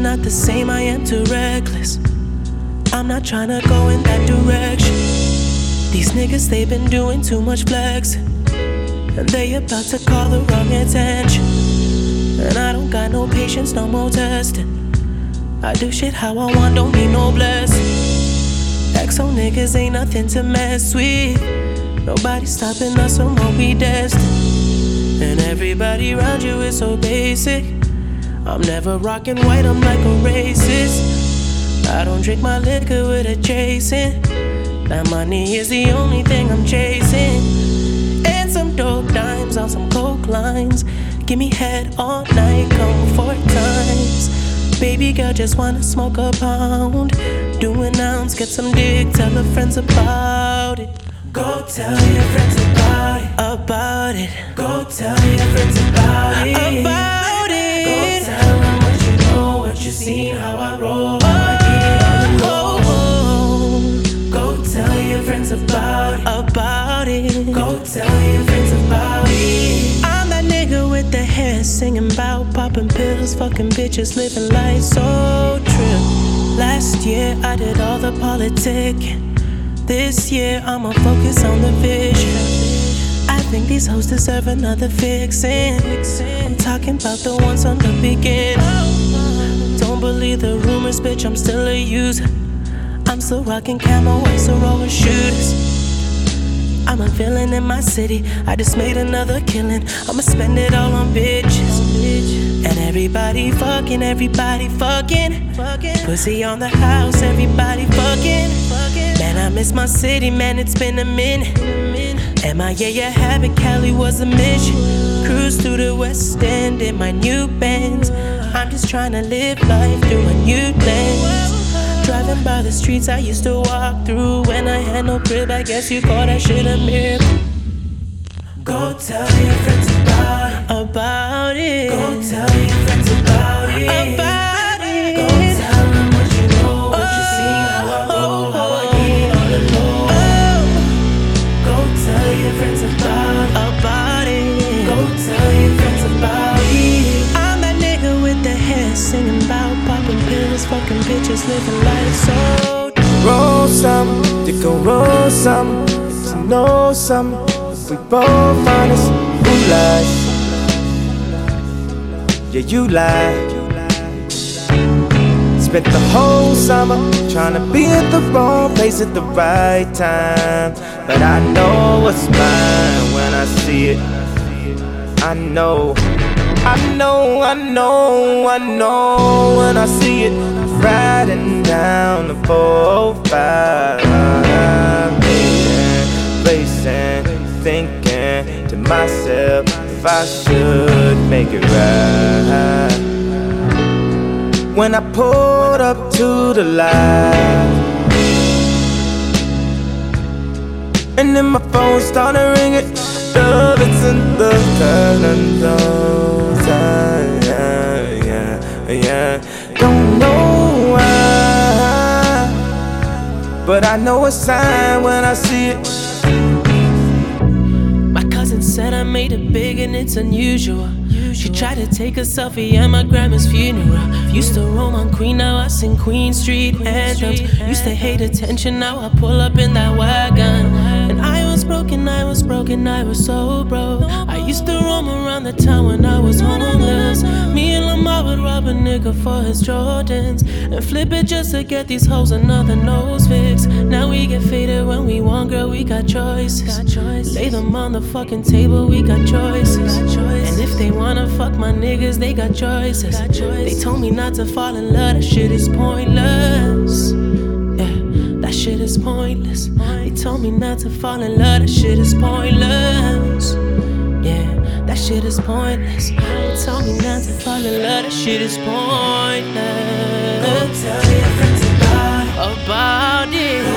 not the same, I am too reckless. I'm not tryna go in that direction. These niggas, they been doing too much flexing, and they about to call the wrong attention. And I don't got no patience, no more testing. I do shit how I want, don't need no blessing. XO niggas ain't nothing to mess with. Nobody stopping us from what we destined. And everybody around you is so basic. I'm never rocking white, I'm like a racist. I don't drink my liquor with a chasing. That money is the only thing I'm chasing. And some dope dimes on some coke lines. Give me head all night, come 4 times. Baby girl just wanna smoke a pound. Do an ounce, get some dick, tell her friends about it. Go tell your friends about it. About it. Go tell your friends about it. About it. Go tell them what you know, what you seen, how I roll, how I get on the low. Go tell your friends about it. About it. Go tell your friends about it. I'm that nigga with the hair singing about popping pills, fucking bitches, living life so trill. Last year I did all the politicking. This year I'ma focus on the vision. I think these hoes deserve another fixin'. I'm talking about the ones on the beginning. Don't believe the rumors, bitch, I'm still a user. I'm still rocking camo, ice or roller shooters. I'm a villain in my city, I just made another killing. I'ma spend it all on bitches. And everybody fucking, everybody fucking. Pussy on the house, everybody fucking. Man, I miss my city, man, it's been a minute. MIA, a habit, Cali was a mission. Cruise through the West End in my new Benz. I'm just tryna live life through a new lens. Driving by the streets I used to walk through when I had no crib, I guess you call that shit a miracle. Go tell your friends about it. About it. Go tell your friends about it. About it. Go tell them what you know, what you see, how I roll, how I get on the low. Go tell your friends about it. About it. Go tell your friends about it. I'm that nigga with the hair singing about popping pills, fucking bitches, living life so. Roll some, they gon' roll some. If you know some, if we both honest, who lies? Yeah, you lie. Spent the whole summer tryna be at the wrong place at the right time. But I know what's mine when I see it. I know, I know, I know, I know when I see it. Riding down the 405, racing, thinking to myself if I should make it right. When I pulled up to the light, and then my phone started ringing. Love, it's in the curtain, yeah. Don't know why, but I know a sign when I see it. My cousin said I made it big and it's unusual. She tried to take a selfie at my grandma's funeral. Used to roam on Queen, now I sing Queen Street anthems. Used to hate attention, now I pull up in that wagon. And I was broken, I was broken, I was so broke. I used to roam around the town when I was homeless. Me and Lamar would rob a nigga for his Jordans and flip it just to get these hoes another nose fix. Now we get faded when we want, girl, we got choices. Lay them on the fucking table, we got choices. And if they wanna fuck my niggas, they got choices. They told me not to fall in love, that shit is pointless. Yeah, that shit is pointless. They told me not to fall in love, that shit is pointless. Yeah, that shit is pointless. They told me not to fall in love, that shit is pointless. Go tell your friends about it. About it.